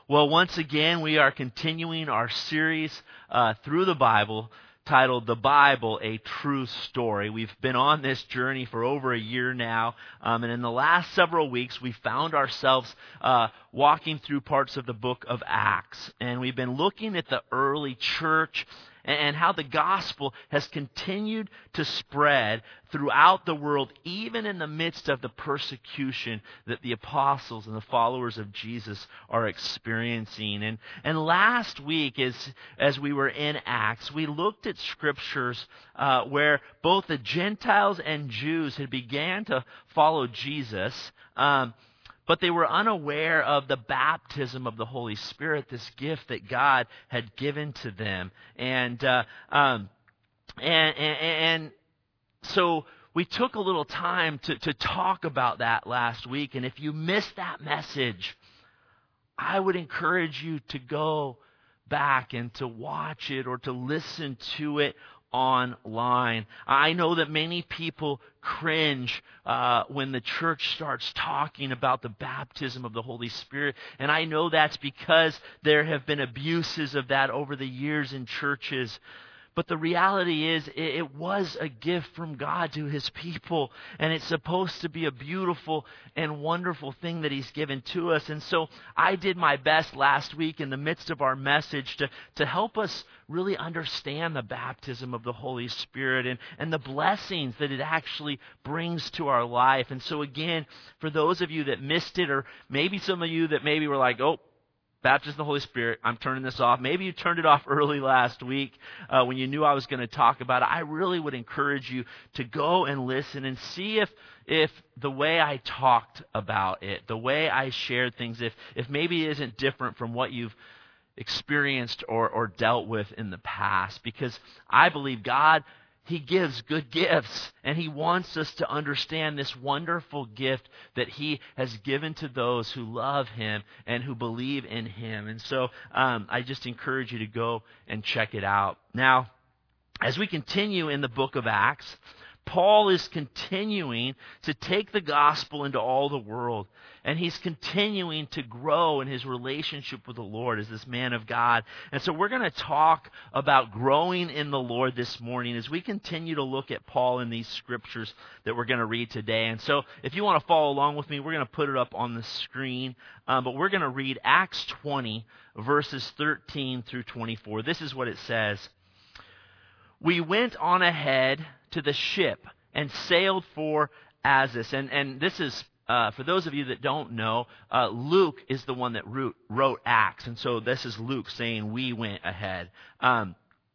Well, once again, we are continuing our series through the Bible titled The Bible, A True Story. We've been on this journey for over a year now, and in the last several weeks, we found ourselves walking through parts of the book of Acts, and we've been looking at the early church and how the gospel has continued to spread throughout the world, even in the midst of the persecution that the apostles and the followers of Jesus are experiencing. And last week, as we were in Acts, we looked at scriptures where both the Gentiles and Jews had began to follow Jesus, but they were unaware of the baptism of the Holy Spirit, this gift that God had given to them. And so we took a little time to talk about that last week. And if you missed that message, I would encourage you to go back and to watch it or to listen to it online. I know that many people cringe when the church starts talking about the baptism of the Holy Spirit, and I know that's because there have been abuses of that over the years in churches. But the reality is, it was a gift from God to His people, and it's supposed to be a beautiful and wonderful thing that He's given to us. And so I did my best last week in the midst of our message to help us really understand the baptism of the Holy Spirit and the blessings that it actually brings to our life. And so again, for those of you that missed it, or maybe some of you that maybe were like, oh, baptism of the Holy Spirit, I'm turning this off. Maybe you turned it off early last week when you knew I was going to talk about it. I really would encourage you to go and listen and see if the way I talked about it, the way I shared things, if maybe it isn't different from what you've experienced or dealt with in the past. Because I believe God, He gives good gifts, and He wants us to understand this wonderful gift that He has given to those who love Him and who believe in Him. And so I just encourage you to go and check it out. Now, as we continue in the book of Acts, Paul is continuing to take the gospel into all the world, and he's continuing to grow in his relationship with the Lord as this man of God. And so we're going to talk about growing in the Lord this morning as we continue to look at Paul in these scriptures that we're going to read today. And so if you want to follow along with me, we're going to put it up on the screen, but we're going to read Acts 20, verses 13 through 24. This is what it says. We went on ahead to the ship and sailed for Assos. And this is, for those of you that don't know, Luke is the one that wrote Acts. And so this is Luke saying we went ahead to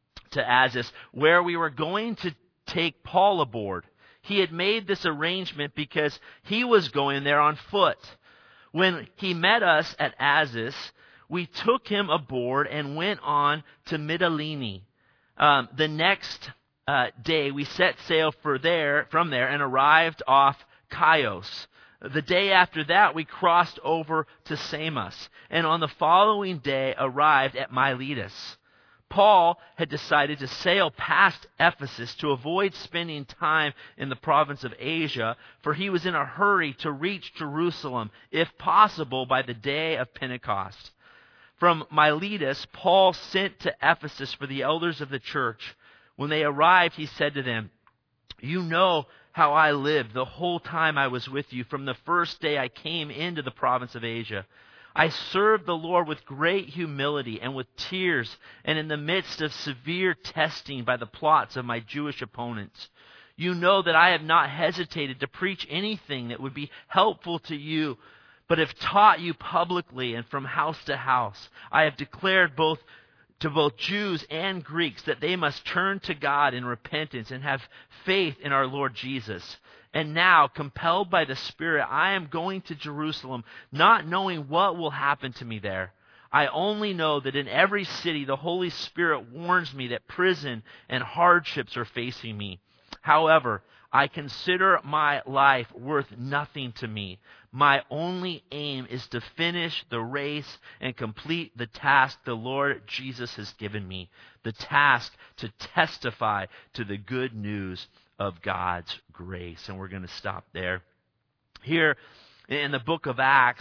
Assos, where we were going to take Paul aboard. He had made this arrangement because he was going there on foot. When he met us at Assos, we took him aboard and went on to Mytilene. The next day, we set sail from there and arrived off Chios. The day after that, we crossed over to Samos, and on the following day arrived at Miletus. Paul had decided to sail past Ephesus to avoid spending time in the province of Asia, for he was in a hurry to reach Jerusalem, if possible, by the day of Pentecost. From Miletus, Paul sent to Ephesus for the elders of the church. When they arrived, he said to them, "You know how I lived the whole time I was with you, from the first day I came into the province of Asia. I served the Lord with great humility and with tears, and in the midst of severe testing by the plots of my Jewish opponents. You know that I have not hesitated to preach anything that would be helpful to you, but have taught you publicly and from house to house. I have declared to both Jews and Greeks that they must turn to God in repentance and have faith in our Lord Jesus. And now, compelled by the Spirit, I am going to Jerusalem, not knowing what will happen to me there. I only know that in every city the Holy Spirit warns me that prison and hardships are facing me. However, I consider my life worth nothing to me. My only aim is to finish the race and complete the task the Lord Jesus has given me, the task to testify to the good news of God's grace." And we're going to stop there. Here in the book of Acts,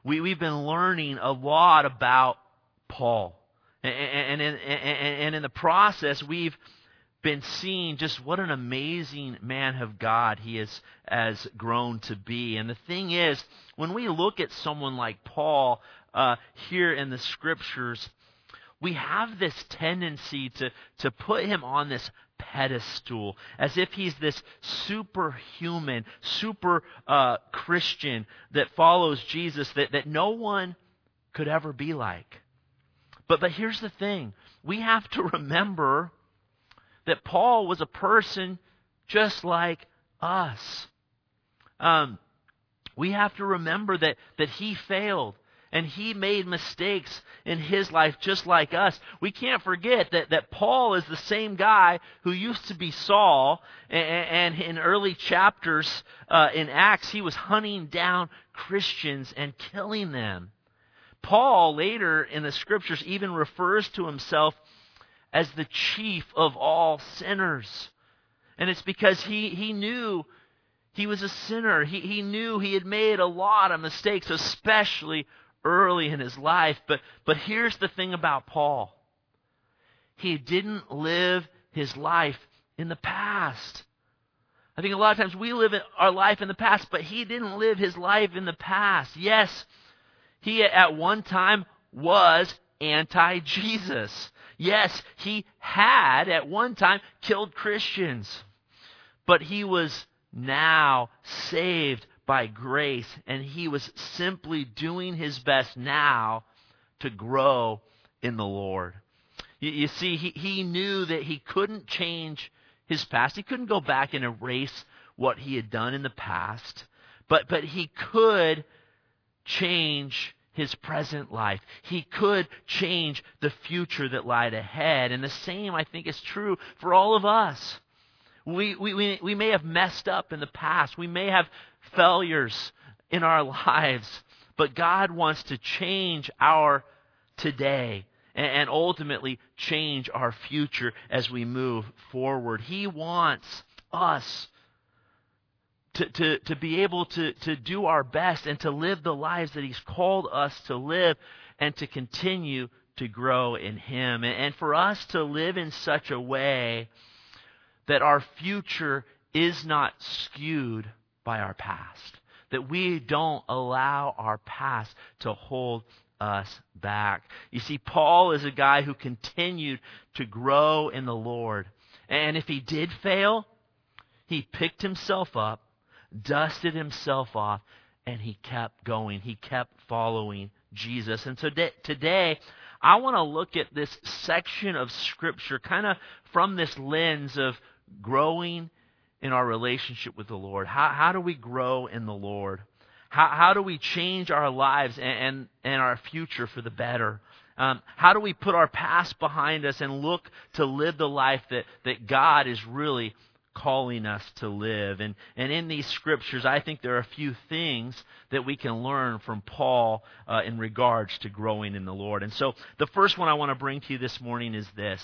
we've been learning a lot about Paul. And in the process, we've been seeing just what an amazing man of God he has grown to be. And the thing is, when we look at someone like Paul here in the Scriptures, we have this tendency to put him on this pedestal as if he's this superhuman, super Christian that follows Jesus that no one could ever be like. But here's the thing. We have to remember that Paul was a person just like us. We have to remember that he failed and he made mistakes in his life just like us. We can't forget that Paul is the same guy who used to be Saul, and in early chapters in Acts, he was hunting down Christians and killing them. Paul later in the Scriptures even refers to himself as the chief of all sinners. And it's because he knew he was a sinner. He knew he had made a lot of mistakes, especially early in his life. But here's the thing about Paul. He didn't live his life in the past. I think a lot of times we live our life in the past, but he didn't live his life in the past. Yes, he at one time was anti-Jesus. Yes, he had at one time killed Christians. But he was now saved by grace, and he was simply doing his best now to grow in the Lord. You see, he knew that he couldn't change his past. He couldn't go back and erase what he had done in the past. But he could change his present life. He could change the future that lied ahead. And the same, I think, is true for all of us. We may have messed up in the past. We may have failures in our lives. But God wants to change our today and ultimately change our future as we move forward. He wants us to be able to do our best and to live the lives that He's called us to live and to continue to grow in Him. And for us to live in such a way that our future is not skewed by our past. That we don't allow our past to hold us back. You see, Paul is a guy who continued to grow in the Lord. And if he did fail, he picked himself up, dusted himself off, and he kept going. He kept following Jesus. And so today, I want to look at this section of Scripture kind of from this lens of growing in our relationship with the Lord. How do we grow in the Lord? How do we change our lives and our future for the better? How do we put our past behind us and look to live the life that God is really calling us to live? And in these Scriptures, I think there are a few things that we can learn from Paul in regards to growing in the Lord. And so the first one I want to bring to you this morning is this.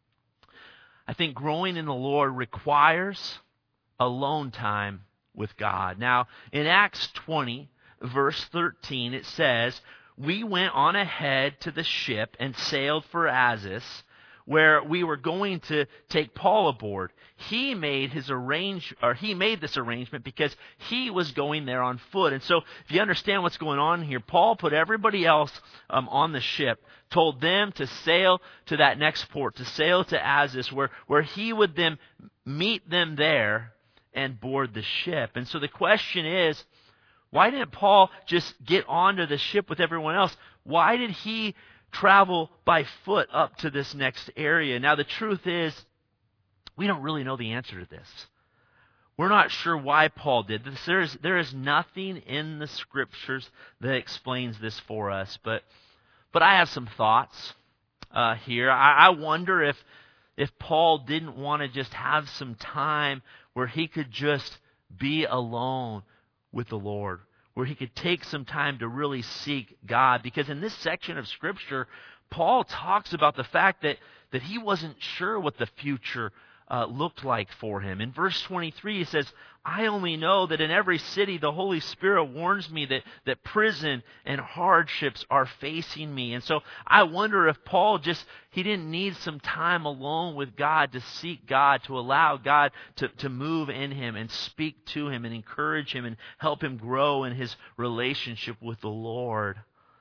I think growing in the Lord requires alone time with God. Now, in Acts 20, verse 13, it says, "We went on ahead to the ship and sailed for Assos, where we were going to take Paul aboard. He made this arrangement because he was going there on foot." And so, if you understand what's going on here, Paul put everybody else on the ship, told them to sail to that next port, to sail to Assos, where he would then meet them there and board the ship. And so the question is, why didn't Paul just get onto the ship with everyone else? Why did he travel by foot up to this next area? Now, the truth is, we don't really know the answer to this. We're not sure why Paul did this. There is nothing in the Scriptures that explains this for us. But I have some thoughts here. I wonder if Paul didn't want to just have some time where he could just be alone with the Lord, where he could take some time to really seek God. Because in this section of Scripture, Paul talks about the fact that he wasn't sure what the future looked like for him. In verse 23, he says, I only know that in every city the Holy Spirit warns me that prison and hardships are facing me. And so I wonder if Paul he didn't need some time alone with God to seek God, to allow God to move in him and speak to him and encourage him and help him grow in his relationship with the Lord.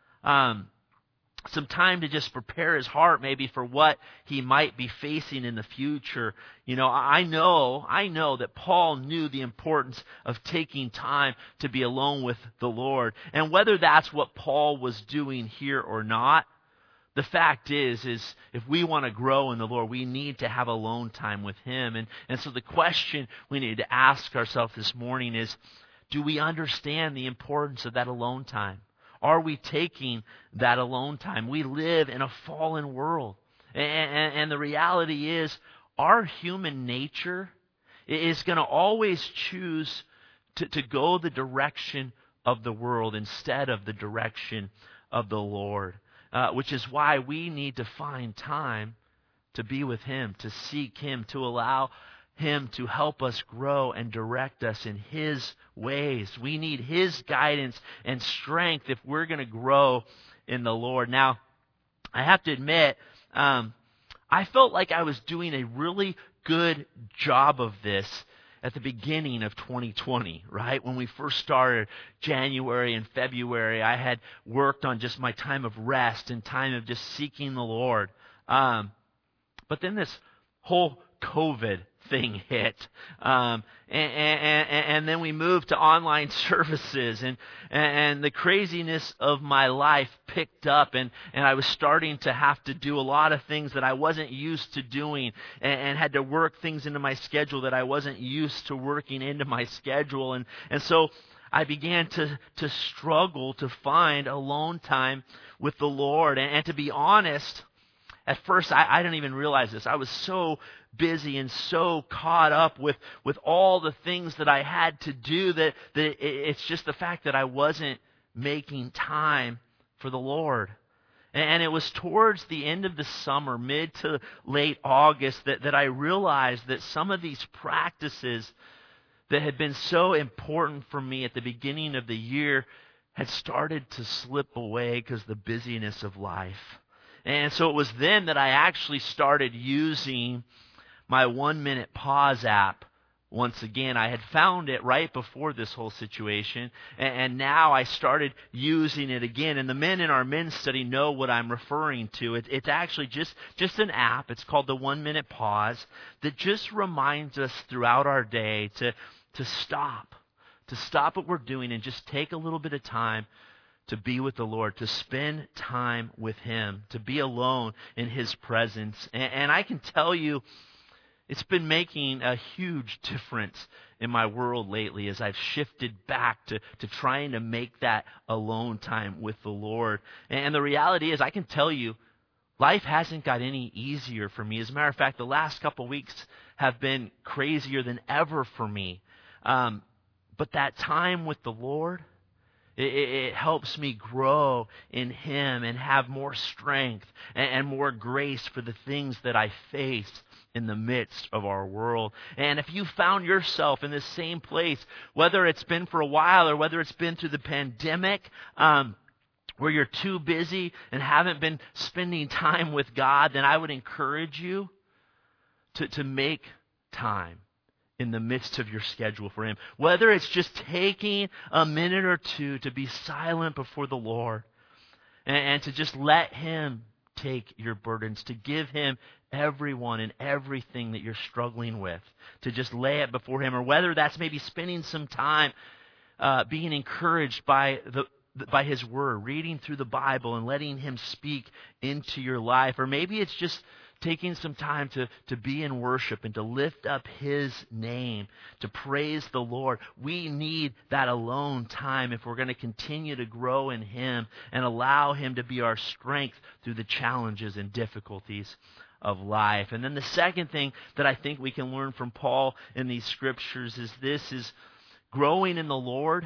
Some time to just prepare his heart maybe for what he might be facing in the future. I know that Paul knew the importance of taking time to be alone with the Lord. And whether that's what Paul was doing here or not, the fact is if we want to grow in the Lord, we need to have alone time with him. And so the question we need to ask ourselves this morning is, do we understand the importance of that alone time? Are we taking that alone time? We live in a fallen world. And the reality is, our human nature is going to always choose to go the direction of the world instead of the direction of the Lord. Which is why we need to find time to be with him, to seek him, to allow him to help us grow and direct us in his ways. We need his guidance and strength if we're going to grow in the Lord. Now, I have to admit, I felt like I was doing a really good job of this at the beginning of 2020, right? When we first started January and February, I had worked on just my time of rest and time of just seeking the Lord. But then this whole COVID thing hit. And then we moved to online services, and the craziness of my life picked up, and I was starting to have to do a lot of things that I wasn't used to doing, and had to work things into my schedule that I wasn't used to working into my schedule. And so I began to struggle to find alone time with the Lord. And to be honest, at first, I didn't even realize this. I was so busy and so caught up with all the things that I had to do that it's just the fact that I wasn't making time for the Lord. And it was towards the end of the summer, mid to late August, that I realized that some of these practices that had been so important for me at the beginning of the year had started to slip away because of the busyness of life. And so it was then that I actually started using my 1-Minute Pause app once again. I had found it right before this whole situation, and now I started using it again. And the men in our men's study know what I'm referring to. It's actually just an app. It's called the 1-Minute Pause that just reminds us throughout our day to stop what we're doing and just take a little bit of time to be with the Lord, to spend time with him, to be alone in his presence. And I can tell you, it's been making a huge difference in my world lately as I've shifted back to trying to make that alone time with the Lord. And the reality is, I can tell you, life hasn't got any easier for me. As a matter of fact, the last couple of weeks have been crazier than ever for me. But that time with the Lord, it helps me grow in him and have more strength and more grace for the things that I face in the midst of our world. And if you found yourself in this same place, whether it's been for a while or whether it's been through the pandemic, where you're too busy and haven't been spending time with God, then I would encourage you to make time in the midst of your schedule for him. Whether it's just taking a minute or two to be silent before the Lord and to just let him take your burdens, to give him everyone and everything that you're struggling with, to just lay it before him. Or whether that's maybe spending some time being encouraged by his word, reading through the Bible and letting him speak into your life. Or maybe it's just taking some time to be in worship and to lift up his name, to praise the Lord. We need that alone time if we're going to continue to grow in him and allow him to be our strength through the challenges and difficulties of life. And then the second thing that I think we can learn from Paul in these scriptures is growing in the Lord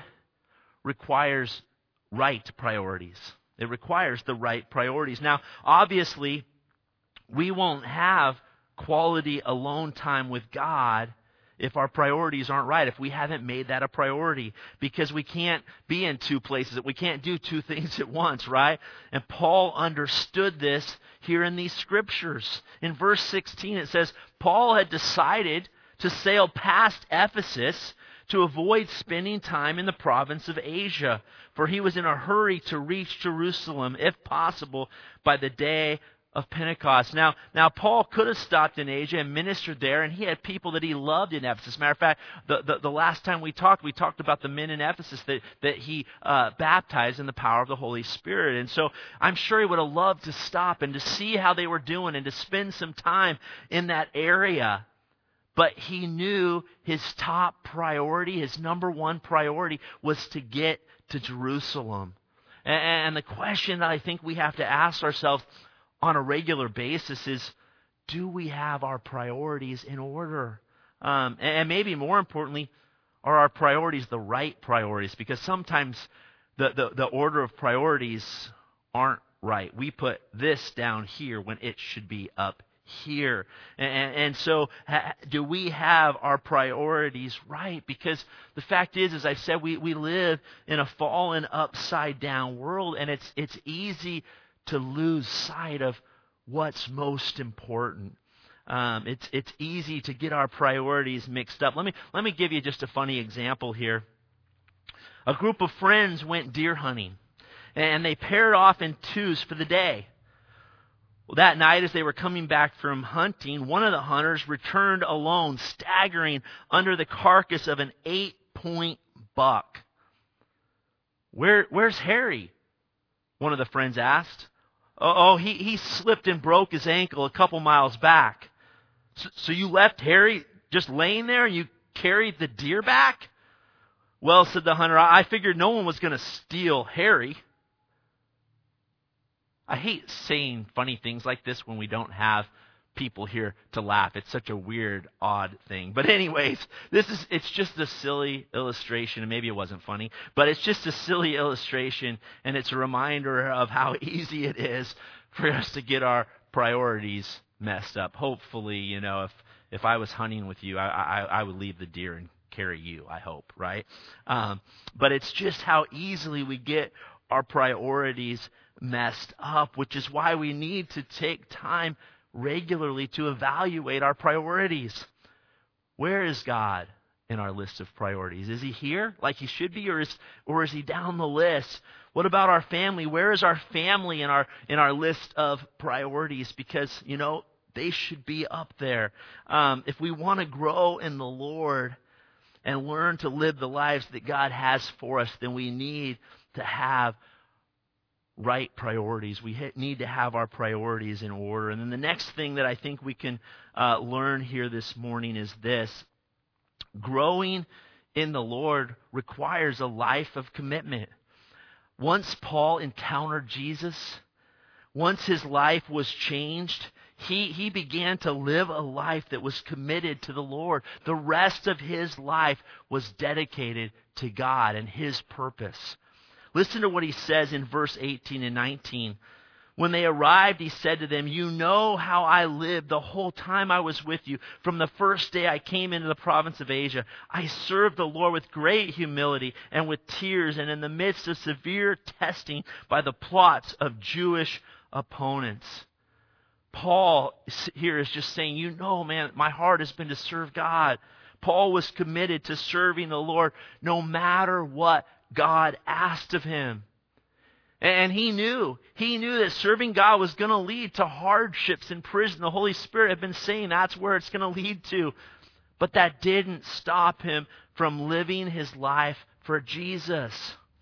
requires right priorities. It requires the right priorities. Now, obviously, we won't have quality alone time with God if our priorities aren't right, if we haven't made that a priority, because we can't be in two places. We can't do two things at once, right? And Paul understood this here in these scriptures. In verse 16, it says, Paul had decided to sail past Ephesus to avoid spending time in the province of Asia, for he was in a hurry to reach Jerusalem, if possible, by the day of Pentecost. Now Paul could have stopped in Asia and ministered there, and he had people that he loved in Ephesus. Matter of fact, the last time we talked about the men in Ephesus that he baptized in the power of the Holy Spirit. And so I'm sure he would have loved to stop and to see how they were doing and to spend some time in that area. But he knew his top priority, his number one priority, was to get to Jerusalem. And the question that I think we have to ask ourselves on a regular basis is, do we have our priorities in order? And maybe more importantly, are our priorities the right priorities? Because sometimes the order of priorities aren't right. We put this down here when it should be up here. And so do we have our priorities right? Because the fact is, as I said, we live in a fallen, upside down world, and it's easy to lose sight of what's most important. It's easy to get our priorities mixed up. Let me give you just a funny example here. A group of friends went deer hunting, and they paired off in twos for the day. Well, that night, as they were coming back from hunting, one of the hunters returned alone, staggering under the carcass of an 8-point buck. Where's Harry? One of the friends asked. Oh, he slipped and broke his ankle a couple miles back. So you left Harry just laying there and you carried the deer back? Well, said the hunter, I figured no one was going to steal Harry. I hate saying funny things like this when we don't have people here to laugh. It's such a weird, odd thing. But anyways, it's just a silly illustration, and maybe it wasn't funny, but it's just a silly illustration, and it's a reminder of how easy it is for us to get our priorities messed up. Hopefully, if I was hunting with you, I would leave the deer and carry you, I hope, right? But it's just how easily we get our priorities messed up, which is why we need to take time regularly to evaluate our priorities. Where is God in our list of priorities? Is he here like he should be, or is he down the list? What about our family? Where is our family in our list of priorities? Because, they should be up there. If we want to grow in the Lord and learn to live the lives that God has for us, then we need to have right priorities. We need to have our priorities in order. And then the next thing that I think we can learn here this morning is this. Growing in the Lord requires a life of commitment. Once Paul encountered Jesus, once his life was changed, he began to live a life that was committed to the Lord. The rest of his life was dedicated to God and his purpose. Listen to what he says in verse 18 and 19. When they arrived, he said to them, "You know how I lived the whole time I was with you. From the first day I came into the province of Asia, I served the Lord with great humility and with tears, and in the midst of severe testing by the plots of Jewish opponents." Paul here is just saying, man, my heart has been to serve God. Paul was committed to serving the Lord no matter what God asked of him. And he knew that serving God was going to lead to hardships in prison. The Holy Spirit had been saying that's where it's going to lead to. But that didn't stop him from living his life for Jesus.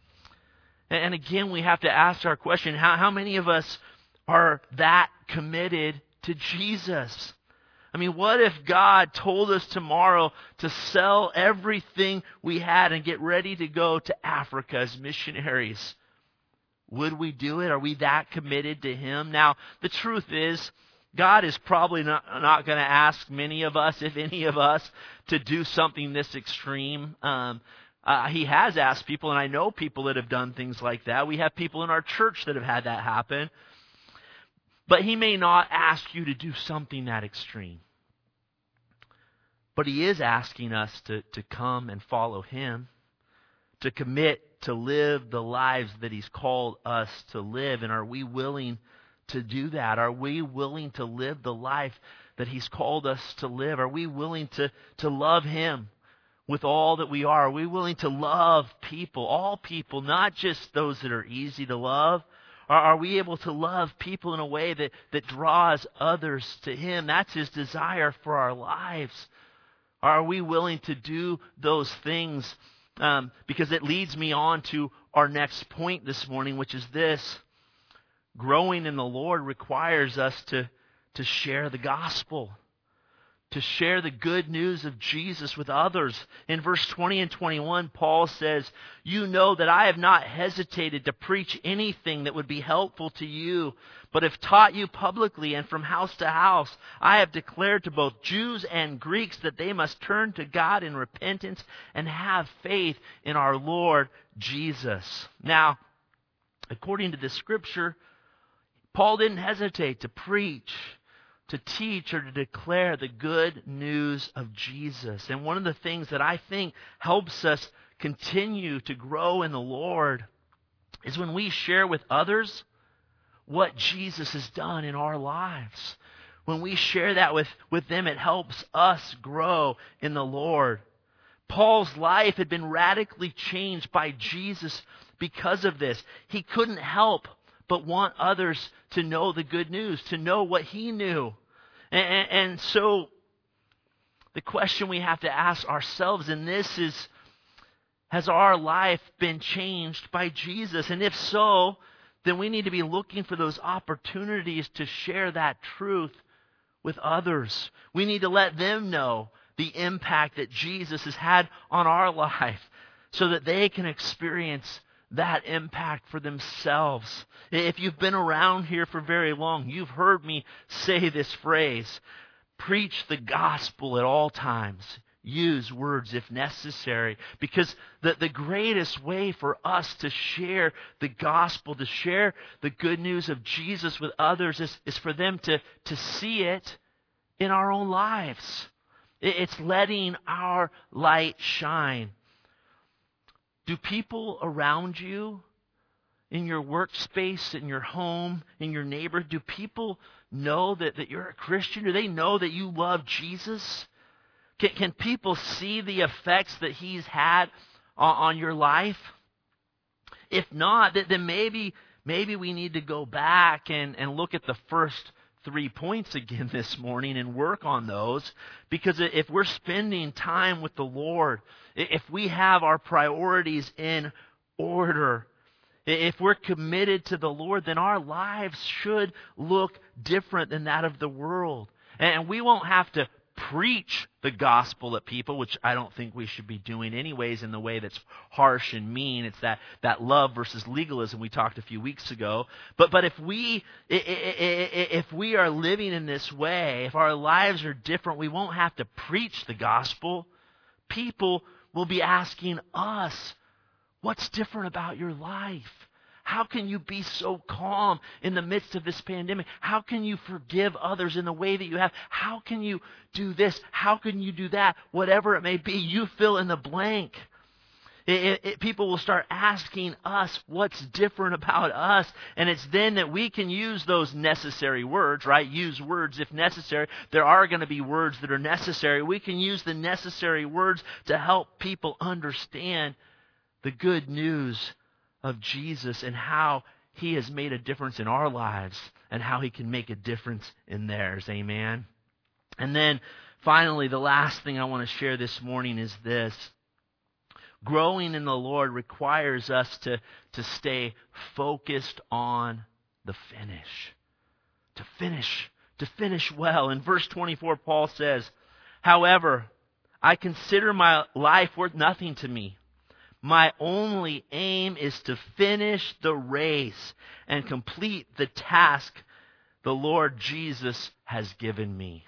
And again, we have to ask our question, how many of us are that committed to Jesus? I mean, what if God told us tomorrow to sell everything we had and get ready to go to Africa as missionaries? Would we do it? Are we that committed to Him? Now, the truth is, God is probably not going to ask many of us, if any of us, to do something this extreme. He has asked people, and I know people that have done things like that. We have people in our church that have had that happen. But He may not ask you to do something that extreme. But He is asking us to come and follow Him, to commit to live the lives that He's called us to live. And are we willing to do that? Are we willing to live the life that He's called us to live? Are we willing to love Him with all that we are? Are we willing to love people, all people, not just those that are easy to love? Are we able to love people in a way that draws others to Him? That's His desire for our lives. Are we willing to do those things? Because it leads me on to our next point this morning, which is this. Growing in the Lord requires us to share the gospel, to share the good news of Jesus with others. In verse 20 and 21, Paul says, "You know that I have not hesitated to preach anything that would be helpful to you, but have taught you publicly and from house to house. I have declared to both Jews and Greeks that they must turn to God in repentance and have faith in our Lord Jesus." Now, according to the Scripture, Paul didn't hesitate to preach, to teach, or to declare the good news of Jesus. And one of the things that I think helps us continue to grow in the Lord is when we share with others what Jesus has done in our lives. When we share that with them, it helps us grow in the Lord. Paul's life had been radically changed by Jesus because of this. He couldn't help but want others to know the good news, to know what he knew. And so the question we have to ask ourselves in this is, has our life been changed by Jesus? And if so, then we need to be looking for those opportunities to share that truth with others. We need to let them know the impact that Jesus has had on our life so that they can experience that impact for themselves. If you've been around here for very long, you've heard me say this phrase, preach the gospel at all times. Use words if necessary, because the greatest way for us to share the gospel, to share the good news of Jesus with others is for them to see it in our own lives. It's letting our light shine. Do people around you, in your workspace, in your home, in your neighborhood, do people know that you're a Christian? Do they know that you love Jesus? Can people see the effects that He's had on your life? If not, then maybe we need to go back and look at the first 3 points again this morning and work on those. Because if we're spending time with the Lord, if we have our priorities in order, if we're committed to the Lord, then our lives should look different than that of the world. And we won't have to preach the gospel at people, which I don't think we should be doing anyways in the way that's harsh and mean. It's that love versus legalism we talked a few weeks ago. But if we are living in this way, if our lives are different, we won't have to preach the gospel. People will be asking us, what's different about your life? How can you be so calm in the midst of this pandemic? How can you forgive others in the way that you have? How can you do this? How can you do that? Whatever it may be, you fill in the blank. People will start asking us what's different about us. And it's then that we can use those necessary words, right? Use words if necessary. There are going to be words that are necessary. We can use the necessary words to help people understand the good news of Jesus and how He has made a difference in our lives and how He can make a difference in theirs. Amen. And then finally, the last thing I want to share this morning is this. Growing in the Lord requires us to stay focused on the finish. To finish well. In verse 24, Paul says, "However, I consider my life worth nothing to me. My only aim is to finish the race and complete the task the Lord Jesus has given me."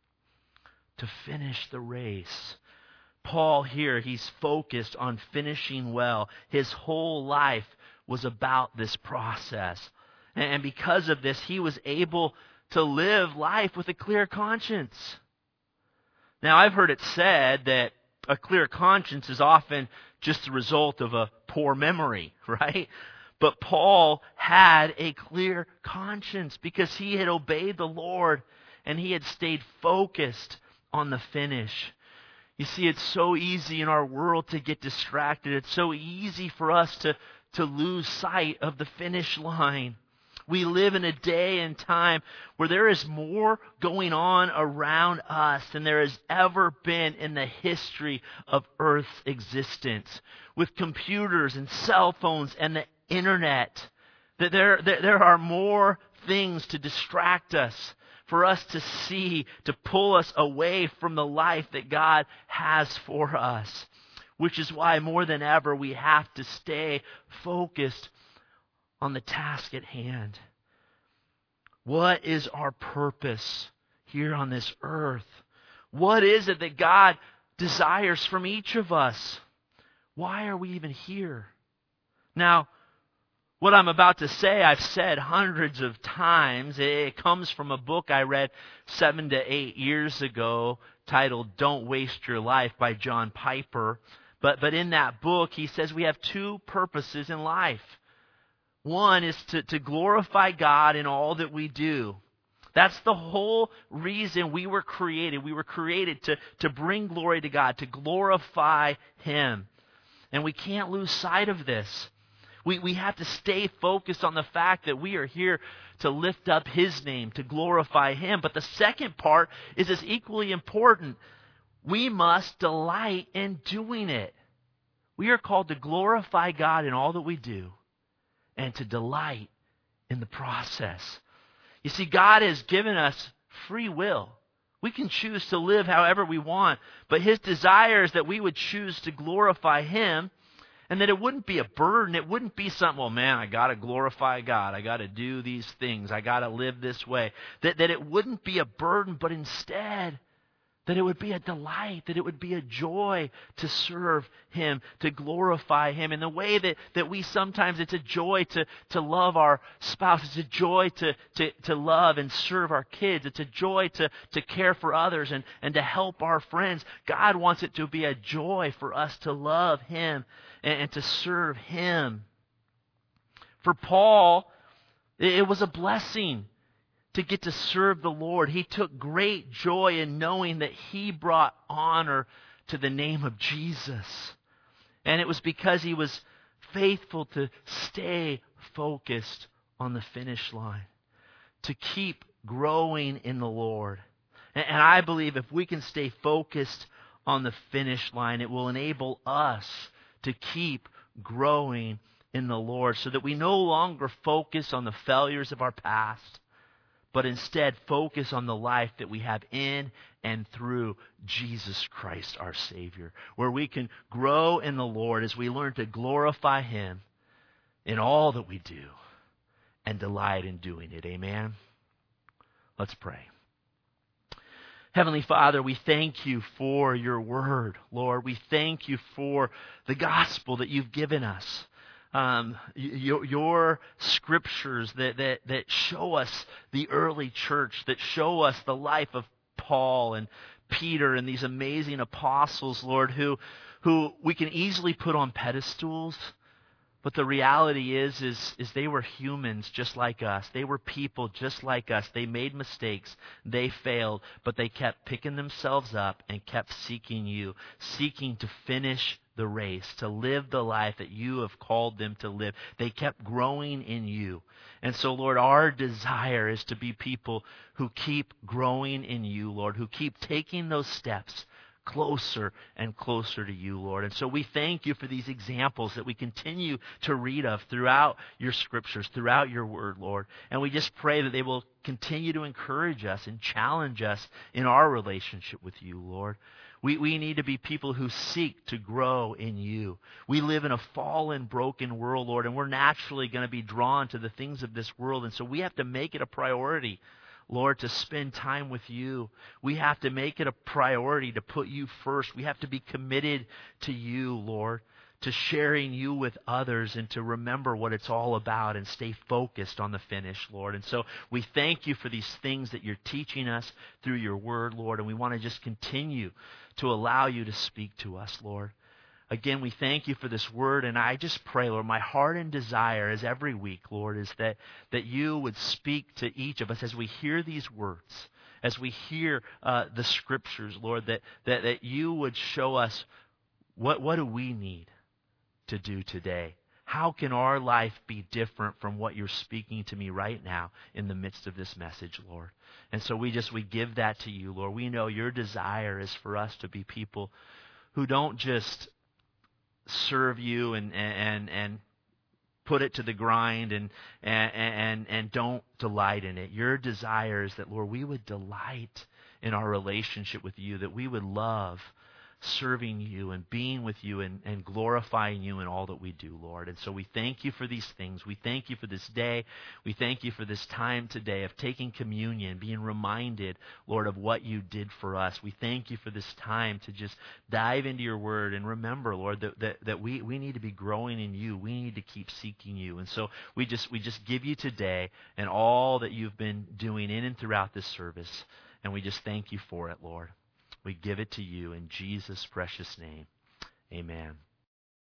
To finish the race. Paul here, he's focused on finishing well. His whole life was about this process. And because of this, he was able to live life with a clear conscience. Now, I've heard it said that a clear conscience is often just the result of a poor memory, right? But Paul had a clear conscience because he had obeyed the Lord and he had stayed focused on the finish. You see, it's so easy in our world to get distracted. It's so easy for us to lose sight of the finish line. We live in a day and time where there is more going on around us than there has ever been in the history of Earth's existence. With computers and cell phones and the internet, that there are more things to distract us, for us to see, to pull us away from the life that God has for us. Which is why more than ever we have to stay focused on the task at hand. What is our purpose here on this earth? What is it that God desires from each of us? Why are we even here? Now, what I'm about to say, I've said hundreds of times. It comes from a book I read 7 to 8 years ago titled Don't Waste Your Life by John Piper. But in that book, he says we have two purposes in life. One is to glorify God in all that we do. That's the whole reason we were created. We were created to bring glory to God, to glorify Him. And we can't lose sight of this. We have to stay focused on the fact that we are here to lift up His name, to glorify Him. But the second part is as equally important. We must delight in doing it. We are called to glorify God in all that we do and to delight in the process. You see, God has given us free will. We can choose to live however we want, but His desire is that we would choose to glorify Him and that it wouldn't be a burden. It wouldn't be something, well, man, I got to glorify God. I got to do these things. I got to live this way. That it wouldn't be a burden, but instead that it would be a delight, that it would be a joy to serve Him, to glorify Him. In the way that we sometimes, it's a joy to love our spouse. It's a joy to love and serve our kids. It's a joy to care for others and to help our friends. God wants it to be a joy for us to love Him and to serve Him. For Paul, it was a blessing to get to serve the Lord. He took great joy in knowing that he brought honor to the name of Jesus. And it was because he was faithful to stay focused on the finish line, to keep growing in the Lord. And I believe if we can stay focused on the finish line, it will enable us to keep growing in the Lord so that we no longer focus on the failures of our past, but instead focus on the life that we have in and through Jesus Christ, our Savior, where we can grow in the Lord as we learn to glorify Him in all that we do and delight in doing it. Amen? Let's pray. Heavenly Father, we thank You for Your word, Lord. We thank You for the gospel that You've given us. Your scriptures that show us the early church, that show us the life of Paul and Peter and these amazing apostles, Lord, who we can easily put on pedestals. But the reality is they were humans just like us. They were people just like us. They made mistakes. They failed. But they kept picking themselves up and kept seeking You, seeking to finish the race, to live the life that You have called them to live. They kept growing in You. And so, Lord, our desire is to be people who keep growing in You, Lord, who keep taking those steps closer and closer to You, Lord. And so we thank You for these examples that we continue to read of throughout Your scriptures, throughout Your word, Lord. And we just pray that they will continue to encourage us and challenge us in our relationship with You, Lord. We need to be people who seek to grow in You. We live in a fallen, broken world, Lord, and we're naturally going to be drawn to the things of this world. And so we have to make it a priority, Lord, to spend time with You. We have to make it a priority to put You first. We have to be committed to You, Lord, to sharing you with others and to remember what it's all about and stay focused on the finish, Lord. And so we thank you for these things that you're teaching us through your word, Lord, and we want to just continue to allow you to speak to us, Lord. Again, we thank you for this word, and I just pray, Lord, my heart and desire is every week, Lord, is that you would speak to each of us as we hear these words, as we hear the scriptures, Lord, that you would show us what do we need to do today. How can our life be different from what you're speaking to me right now in the midst of this message, Lord? And so we give that to you, Lord. We know your desire is for us to be people who don't just serve you and put it to the grind and don't delight in it. Your desire is that, Lord, we would delight in our relationship with you, that we would love serving you and being with you and glorifying you in all that we do, Lord. And so we thank you for these things. We thank you for this day. We thank you for this time today of taking communion, being reminded, Lord, of what you did for us. We thank you for this time to just dive into your word and remember, Lord, that we need to be growing in you. We need to keep seeking you. And so we just give you today and all that you've been doing in and throughout this service. And we just thank you for it, Lord. We give it to you in Jesus' precious name. Amen.